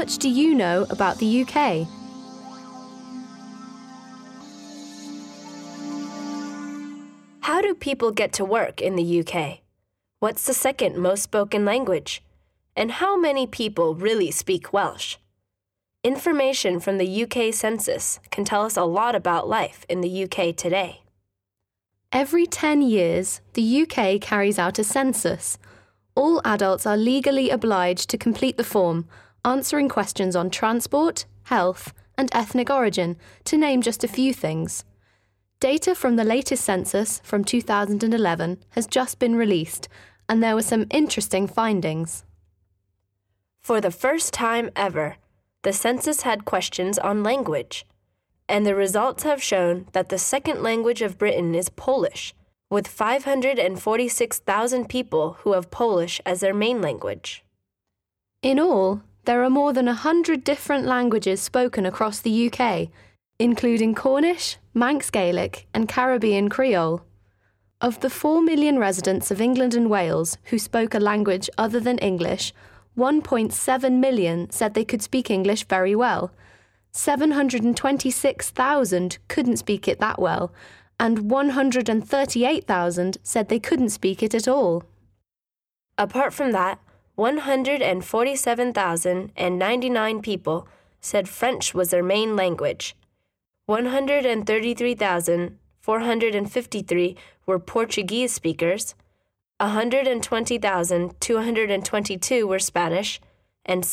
much do you know about the UK? How do people get to work in the UK? What's the second most spoken language? And how many people really speak Welsh? Information from the UK Census can tell us a lot about life in the UK today. Every 10 years, the UK carries out a census. All adults are legally obliged to complete the form, answering questions on transport, health, and ethnic origin, to name just a few things. Data from the latest census from 2011 has just been released, and there were some interesting findings. For the first time ever, the census had questions on language, and the results have shown that the second language of Britain is Polish, with 546,000 people who have Polish as their main language. In all, there are more than 100 different languages spoken across the UK, including Cornish, Manx Gaelic, and Caribbean Creole. Of the 4 million residents of England and Wales who spoke a language other than English, 1.7 million said they could speak English very well. 726,000 couldn't speak it that well, and 138,000 said they couldn't speak it at all. Apart from that, 147,099 people said French was their main language. 133,453 were Portuguese speakers, 120,222 were Spanish, and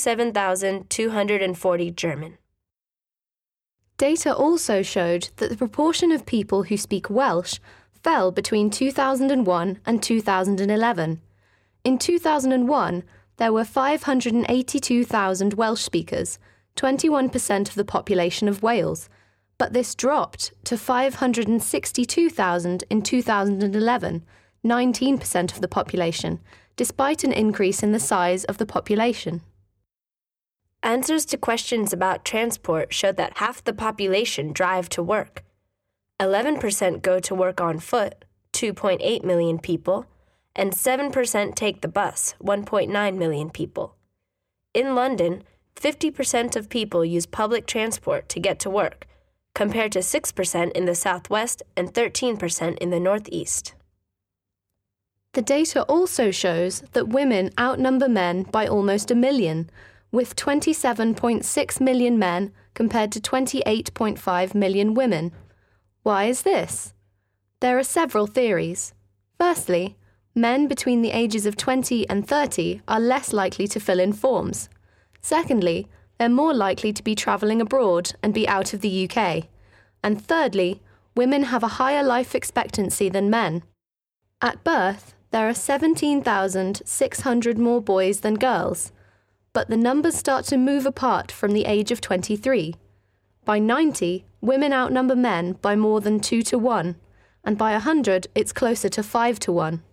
77,240 German. Data also showed that the proportion of people who speak Welsh fell between 2001 and 2011. In 2001, there were 582,000 Welsh speakers, 21% of the population of Wales, but this dropped to 562,000 in 2011, 19% of the population, despite an increase in the size of the population. Answers to questions about transport showed that half the population drive to work. 11% go to work on foot, 2.8 million people, and 7% take the bus, 1.9 million people. In London, 50% of people use public transport to get to work, compared to 6% in the southwest and 13% in the northeast. The data also shows that women outnumber men by almost 1 million, with 27.6 million men compared to 28.5 million women. Why is this? There are several theories. Firstly, men between the ages of 20 and 30 are less likely to fill in forms. Secondly, they're more likely to be travelling abroad and be out of the UK. And thirdly, women have a higher life expectancy than men. At birth, there are 17,600 more boys than girls, but the numbers start to move apart from the age of 23. By 90, women outnumber men by more than 2 to 1, and by 100, it's closer to 5 to 1.